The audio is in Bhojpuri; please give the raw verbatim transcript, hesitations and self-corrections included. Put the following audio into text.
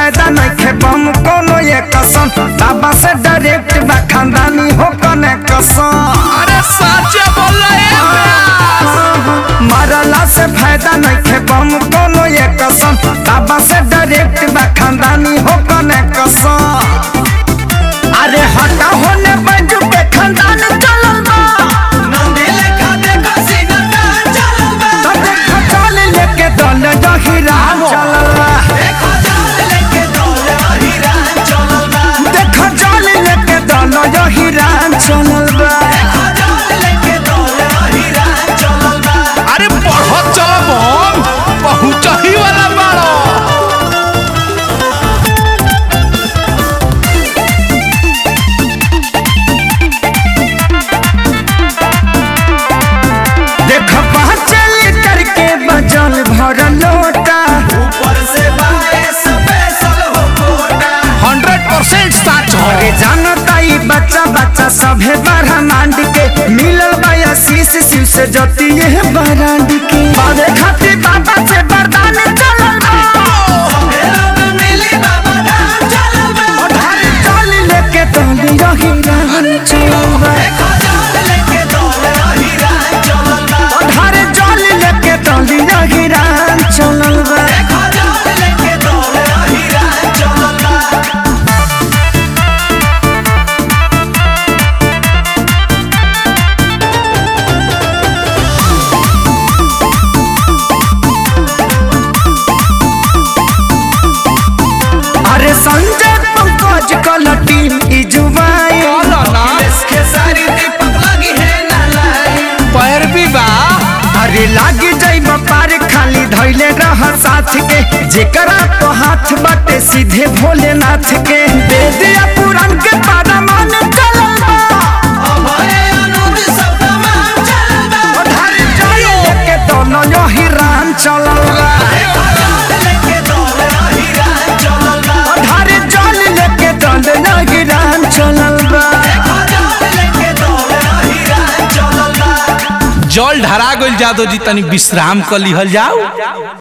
फायदा नहीं बम कोनो ये कसम बाबा से डायरेक्ट बा खानदानी हो कने कसम। अरे साचे बोल रहे मरला से फायदा नहीं बम कोनो ये कसम बाबा से डायरेक्ट बा खानदानी हो कने कसम। अरे हटा होने बजू पे खानदान चलल बा नंदी लेखा देखो सीना तान चलल बा तो देखो चल लेके दल जहिरा चलल बा देखो जाल लेके दौड़ हिरान चलल बा देखो चल लेके दल जहिरा चलल बा। देखो जाल लेके दौड़ हिरान चलल बा। अरे पढ़त चलो बम पहुंचही वाला बाड़ो। देखो पाँच लीटर के बजल भर लोटा ऊपर से बाए स्पेशल हो कोटा हंड्रेड परसेंट स्टार्ट हो। अरे जानता ही बच्चा बच्चा सभे बड़ा मांड के मिलल बाया शीश शिव से जती है बरांड के बारे खातिर बाबा से वरदान चलल बा मेरा में मिली बाबा धाम चलल बा। उधार चल लेके तोली रही रहन चलल बा देखो जाल लेके दौड़ हिरान चलल बा। उधार चल लेके तोली रही रहन चलल बा। देखो जाल लेके दौड़ हिरान चलल बा। अरे संजय पंकज कल टीम इजुवाई इसके सारी दीपक लगी है ना लाई पैर भी बा। अरे लागी जाइब पार खाली धैले रह साथ के जेकरा तो हाथ बाटे सीधे भोलेनाथ के दे दिया पुराण के पारा मान चलल बा अभय अनुज सब तमाम चलल बा। उधार चल लेके दोनों यही राम चलल बा देखो जाल लेके दौड़ हिरान चलल बा। उधार चल लेके दोनों यही राम चलल बा। देखो जाल लेके दौड़ हिरान चलल बा। जल ढरा गइल जादो जी तनी विश्राम कर लिहल जाओ।